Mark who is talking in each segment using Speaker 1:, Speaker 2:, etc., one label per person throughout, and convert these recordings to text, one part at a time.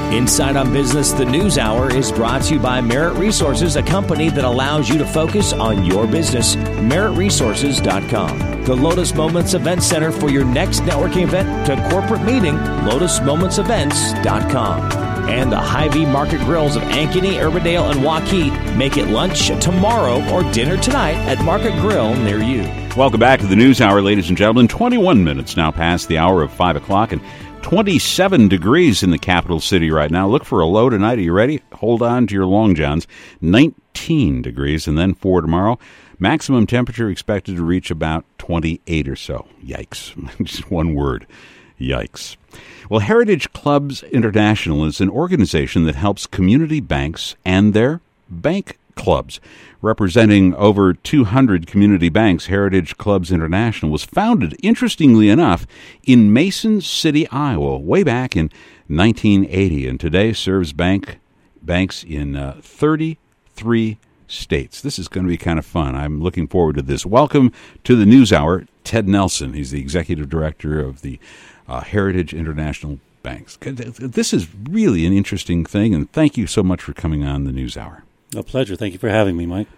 Speaker 1: Inside on Business, the News Hour is brought to you by Merit Resources, a company that allows you to focus on your business. MeritResources.com. The Lotus Moments Event Center for your next networking event to corporate meeting, LotusMomentsEvents.com. And the Hy-Vee Market Grills of Ankeny, Urbandale, and Waukee. Make it lunch tomorrow or dinner tonight at Market Grill near you.
Speaker 2: Welcome back to the News Hour, ladies and gentlemen. 21 minutes now past the hour of 5 o'clock and 27 degrees in the capital city right now. Look for a low tonight. Are you ready? Hold on to your long johns. 19 degrees, and then for tomorrow, maximum temperature expected to reach about 28 or so. Yikes. Just one word. Yikes. Well, Heritage Clubs International is an organization that helps community banks and their bank clubs. Representing over 200 community banks, Heritage Clubs International was founded, interestingly enough, in Mason City, Iowa, way back in 1980, and today serves banks in 33 states. This is going to be kind of fun. I'm looking forward to this. Welcome to the News Hour, Ted Nelson. He's the executive director of the Heritage International Banks. This is really an interesting thing, and thank you so much for coming on the News Hour.
Speaker 3: A pleasure. Thank you for having me, Mike.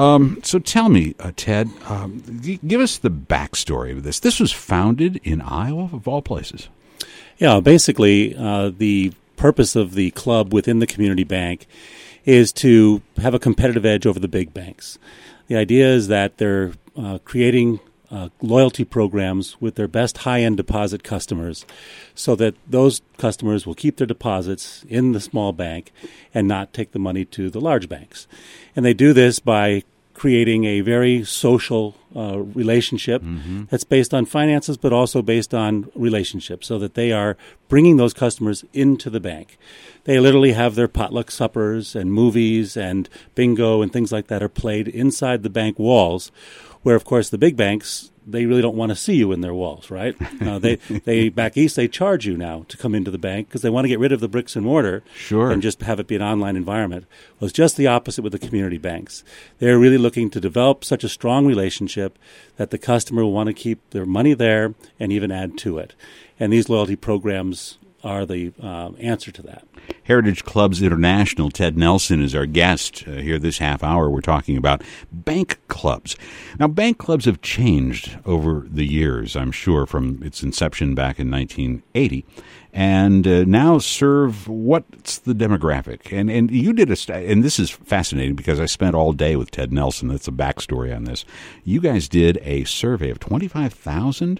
Speaker 2: So tell me, Ted, give us the backstory of this. This was founded in Iowa, of all places.
Speaker 3: Yeah, basically, the purpose of the club within the community bank is to have a competitive edge over the big banks. The idea is that they're creating loyalty programs with their best high-end deposit customers so that those customers will keep their deposits in the small bank and not take the money to the large banks. And they do this by creating a very social relationship that's based on finances but also based on relationships so that they are bringing those customers into the bank. They literally have their potluck suppers and movies and bingo and things like that are played inside the bank walls, where, of course, the big banks, they really don't want to see you in their walls, right? They back east, they charge you now to come into the bank because they want to get rid of the bricks and mortar and just have it be an online environment. Well, it's just the opposite with the community banks. They're really looking to develop such a strong relationship that the customer will want to keep their money there and even add to it. And these loyalty programs are the answer to that.
Speaker 2: Heritage Clubs International, Ted Nelson is our guest here this half hour. We're talking about bank clubs. Now, bank clubs have changed over the years, I'm sure, from its inception back in 1980, and now serve what's the demographic? And you did and this is fascinating because I spent all day with Ted Nelson. That's a backstory on this. You guys did a survey of 25,000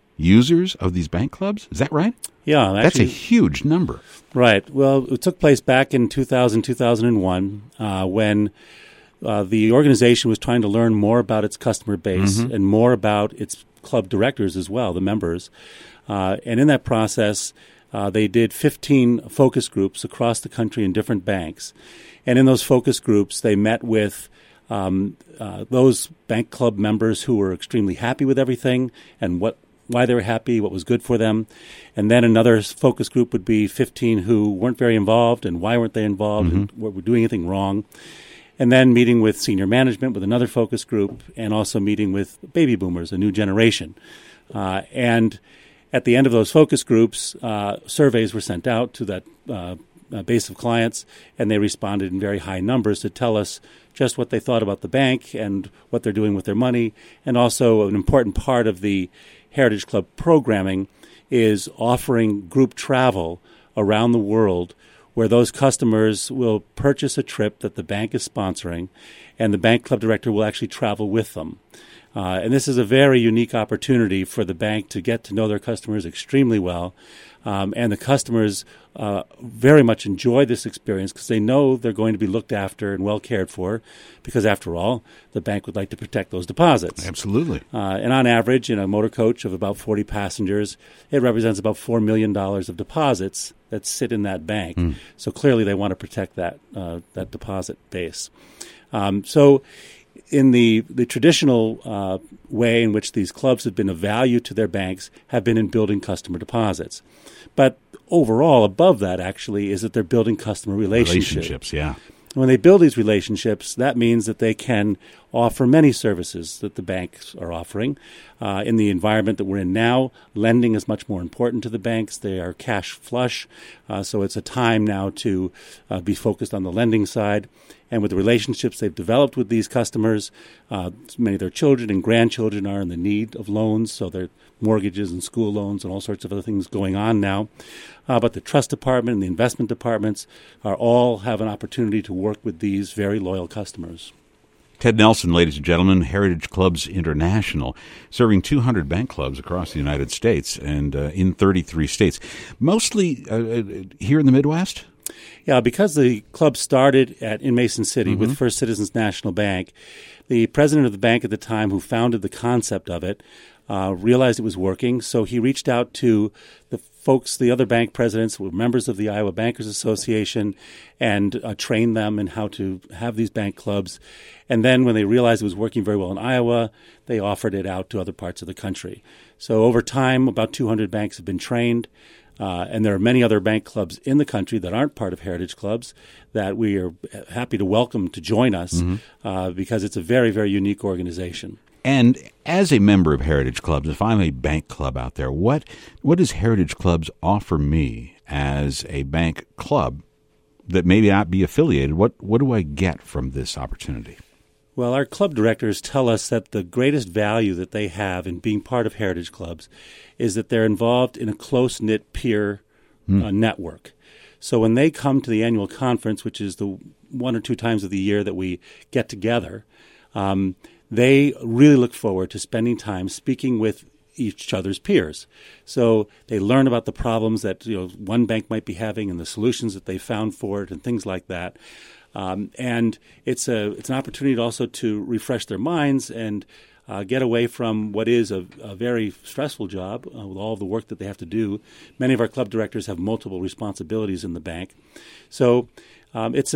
Speaker 2: users of these bank clubs. Is that right?
Speaker 3: Yeah. Actually,
Speaker 2: that's a huge number.
Speaker 3: Right. Well, it took place back in 2000, 2001 when the organization was trying to learn more about its customer base and more about its club directors as well, the members. And in that process, they did 15 focus groups across the country in different banks. And in those focus groups, they met with those bank club members who were extremely happy with everything and why they were happy, what was good for them. And then another focus group would be 15 who weren't very involved and why weren't they involved and were doing anything wrong. And then meeting with senior management with another focus group and also meeting with baby boomers, a new generation. And at the end of those focus groups, surveys were sent out to that base of clients, and they responded in very high numbers to tell us just what they thought about the bank and what they're doing with their money. And also an important part of the Heritage Club programming is offering group travel around the world where those customers will purchase a trip that the bank is sponsoring, and the bank club director will actually travel with them. And this is a very unique opportunity for the bank to get to know their customers extremely well. And the customers very much enjoy this experience because they know they're going to be looked after and well cared for because, after all, the bank would like to protect those deposits.
Speaker 2: Absolutely.
Speaker 3: And on average, in a motor coach of about 40 passengers, it represents about $4 million of deposits that sit in that bank. So clearly they want to protect that deposit base. So in the traditional way in which these clubs have been of value to their banks have been in building customer deposits. But overall, above that, actually, is that they're building customer relationships.
Speaker 2: Yeah.
Speaker 3: When they build these relationships, that means that they can offer many services that the banks are offering. In the environment that we're in now, lending is much more important to the banks. They are cash flush, so it's a time now to be focused on the lending side. And with the relationships they've developed with these customers, many of their children and grandchildren are in the need of loans, so there are mortgages and school loans and all sorts of other things going on now. But the trust department and the investment departments all have an opportunity to work with these very loyal customers.
Speaker 2: Ted Nelson, ladies and gentlemen, Heritage Clubs International, serving 200 bank clubs across the United States and in 33 states, mostly here in the Midwest?
Speaker 3: Yeah, because the club started in Mason City with First Citizens National Bank, the president of the bank at the time who founded the concept of it realized it was working, so he reached out to the other bank presidents who were members of the Iowa Bankers Association, and trained them in how to have these bank clubs. And then when they realized it was working very well in Iowa, they offered it out to other parts of the country. So over time, about 200 banks have been trained. And there are many other bank clubs in the country that aren't part of Heritage Clubs that we are happy to welcome to join us because it's a very, very unique organization.
Speaker 2: And as a member of Heritage Clubs, if I'm a bank club out there, what does Heritage Clubs offer me as a bank club that may not be affiliated? What do I get from this opportunity?
Speaker 3: Well, our club directors tell us that the greatest value that they have in being part of Heritage Clubs is that they're involved in a close-knit peer network. So when they come to the annual conference, which is the one or two times of the year that we get together, they really look forward to spending time speaking with each other's peers. So they learn about the problems that one bank might be having and the solutions that they found for it and things like that. And it's an opportunity also to refresh their minds and get away from what is a very stressful job with all the work that they have to do. Many of our club directors have multiple responsibilities in the bank. So it's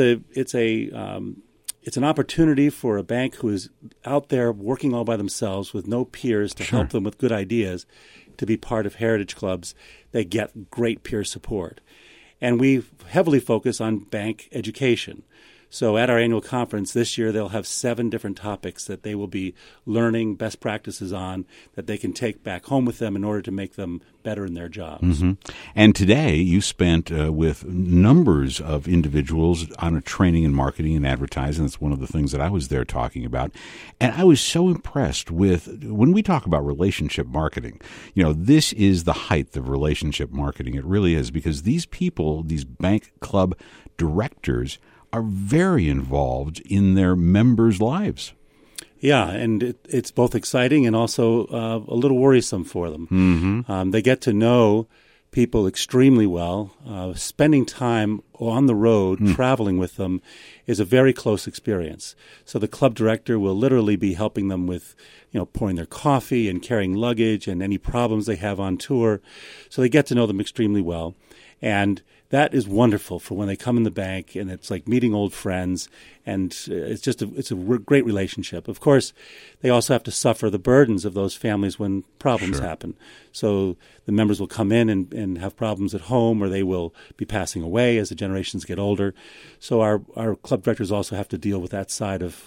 Speaker 3: an opportunity for a bank who is out there working all by themselves with no peers to help them with good ideas to be part of Heritage Clubs. They get great peer support. And we heavily focus on bank education. So at our annual conference this year, they'll have 7 different topics that they will be learning best practices on that they can take back home with them in order to make them better in their jobs.
Speaker 2: And today you spent with numbers of individuals on a training in marketing and advertising. That's one of the things that I was there talking about. And I was so impressed with, when we talk about relationship marketing, this is the height of relationship marketing. It really is, because these people, these bank club directors, are very involved in their members' lives.
Speaker 3: Yeah, and it's both exciting and also a little worrisome for them. They get to know people extremely well. Spending time on the road, traveling with them, is a very close experience. So the club director will literally be helping them with, pouring their coffee and carrying luggage and any problems they have on tour. So they get to know them extremely well. And that is wonderful for when they come in the bank, and it's like meeting old friends, and it's a great relationship. Of course, they also have to suffer the burdens of those families when problems happen. So the members will come in and have problems at home, or they will be passing away as the generations get older. So our club directors also have to deal with that side of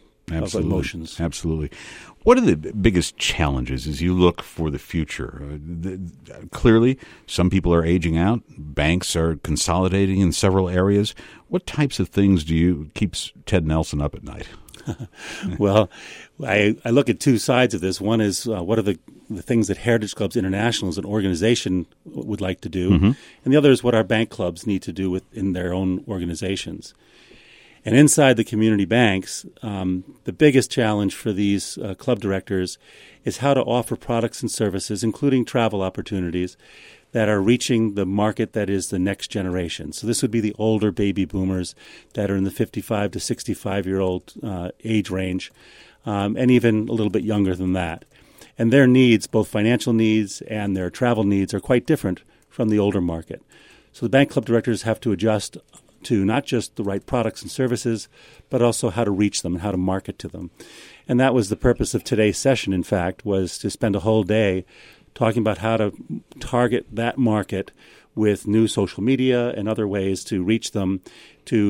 Speaker 3: emotions.
Speaker 2: Absolutely. What are the biggest challenges as you look for the future? Clearly, some people are aging out. Banks are consolidating in several areas. What types of things keeps Ted Nelson up at night?
Speaker 3: Well, I look at two sides of this. One is what are the things that Heritage Clubs International as an organization would like to do, and the other is what our bank clubs need to do within their own organizations. And inside the community banks, the biggest challenge for these club directors is how to offer products and services, including travel opportunities, that are reaching the market that is the next generation. So this would be the older baby boomers that are in the 55 to 65-year-old age range, and even a little bit younger than that. And their needs, both financial needs and their travel needs, are quite different from the older market. So the bank club directors have to adjust to not just the right products and services, but also how to reach them and how to market to them. And that was the purpose of today's session, in fact, was to spend a whole day talking about how to target that market with new social media and other ways to reach them, to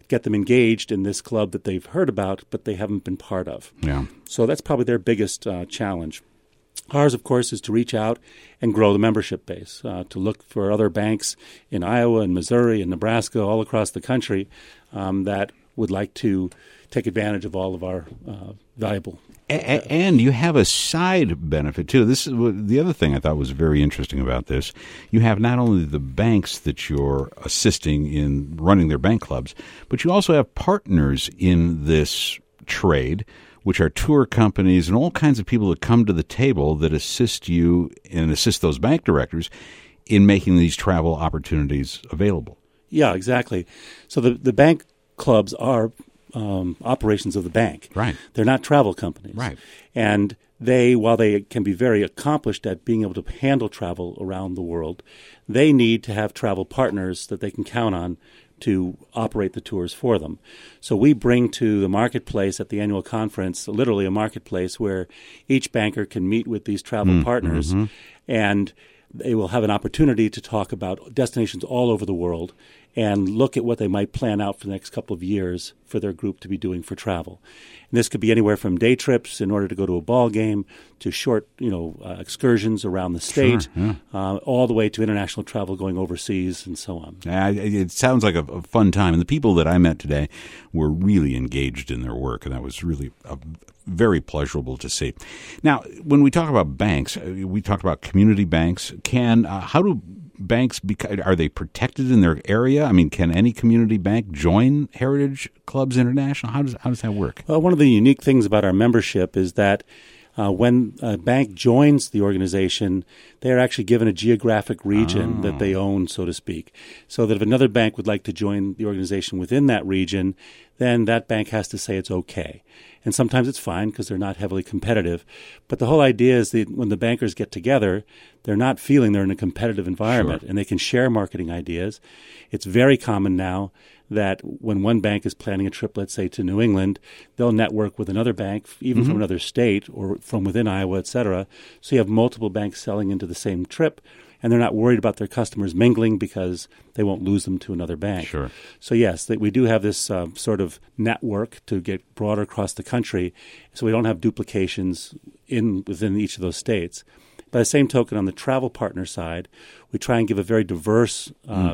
Speaker 3: get them engaged in this club that they've heard about but they haven't been part of.
Speaker 2: Yeah.
Speaker 3: So that's probably their biggest challenge. Ours, of course, is to reach out and grow the membership base, to look for other banks in Iowa and Missouri and Nebraska, all across the country, that would like to take advantage of all of our valuable.
Speaker 2: And you have a side benefit, too. This is the other thing I thought was very interesting about this. You have not only the banks that you're assisting in running their bank clubs, but you also have partners in this trade, which are tour companies and all kinds of people that come to the table that assist you and assist those bank directors in making these travel opportunities available.
Speaker 3: Yeah, exactly. So the bank clubs are operations of the bank.
Speaker 2: Right.
Speaker 3: They're not travel companies.
Speaker 2: Right.
Speaker 3: And while they can be very accomplished at being able to handle travel around the world, they need to have travel partners that they can count on to operate the tours for them. So we bring to the marketplace at the annual conference literally a marketplace where each banker can meet with these travel partners, and they will have an opportunity to talk about destinations all over the world and look at what they might plan out for the next couple of years for their group to be doing for travel. And this could be anywhere from day trips in order to go to a ball game to short, excursions around the state,
Speaker 2: Sure, yeah.
Speaker 3: All the way to international travel going overseas and so on.
Speaker 2: It sounds like a fun time. And the people that I met today were really engaged in their work, and that was really very pleasurable to see. Now, when we talk about banks, we talk about community banks. How do banks, are they protected in their area? I mean, can any community bank join Heritage Clubs International? How does that work?
Speaker 3: Well, one of the unique things about our membership is that when a bank joins the organization, they are actually given a geographic region that they own, so to speak. So that if another bank would like to join the organization within that region, then that bank has to say it's okay. And sometimes it's fine because they're not heavily competitive. But the whole idea is that when the bankers get together, they're not feeling they're in a competitive environment, and they can share marketing ideas. It's very common now that when one bank is planning a trip, let's say to New England, they'll network with another bank, even from another state or from within Iowa, et cetera. So you have multiple banks selling into the same trip, and they're not worried about their customers mingling because they won't lose them to another bank.
Speaker 2: Sure.
Speaker 3: So yes, we do have this sort of network to get broader across the country, so we don't have duplications within each of those states. By the same token, on the travel partner side, we try and give a very diverse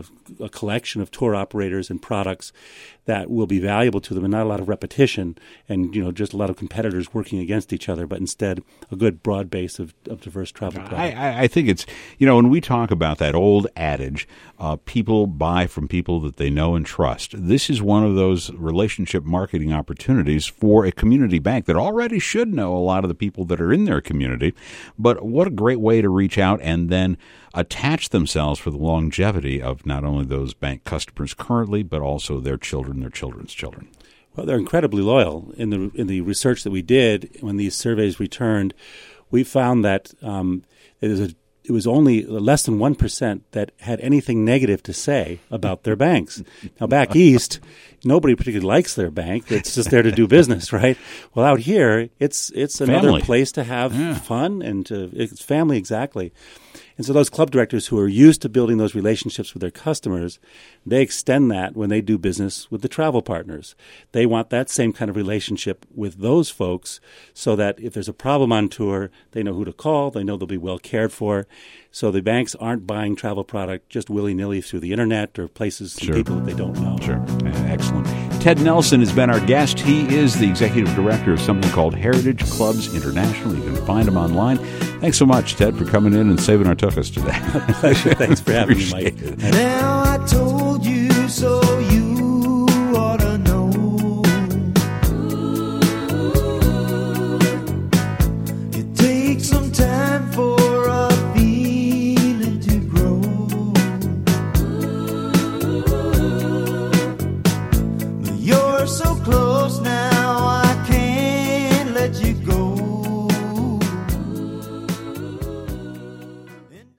Speaker 3: a collection of tour operators and products that will be valuable to them, and not a lot of repetition and just a lot of competitors working against each other, but instead a good broad base of diverse travel products.
Speaker 2: I think it's, when we talk about that old adage, people buy from people that they know and trust. This is one of those relationship marketing opportunities for a community bank that already should know a lot of the people that are in their community. But what a great way to reach out and then attach themselves for the longevity of not only those bank customers currently, but also their children, their children's children.
Speaker 3: Well, they're incredibly loyal. In the research that we did, when these surveys returned, we found that it was only less than 1% that had anything negative to say about their banks. Now, back east, nobody particularly likes their bank. It's just there to do business, right? Well, out here, it's another
Speaker 2: family.
Speaker 3: place to have fun, and it's family, exactly. And so those club directors who are used to building those relationships with their customers, they extend that when they do business with the travel partners. They want that same kind of relationship with those folks so that if there's a problem on tour, they know who to call, they know they'll be well cared for. So the banks aren't buying travel product just willy-nilly through the internet or places and people that they don't know.
Speaker 2: Sure. Excellent. Ted Nelson has been our guest. He is the executive director of something called Heritage Clubs International. You can find him online. Thanks so much, Ted, for coming in and saving our tuchus today.
Speaker 3: Pleasure. Thanks for having me, Mike.
Speaker 4: Now I told you so.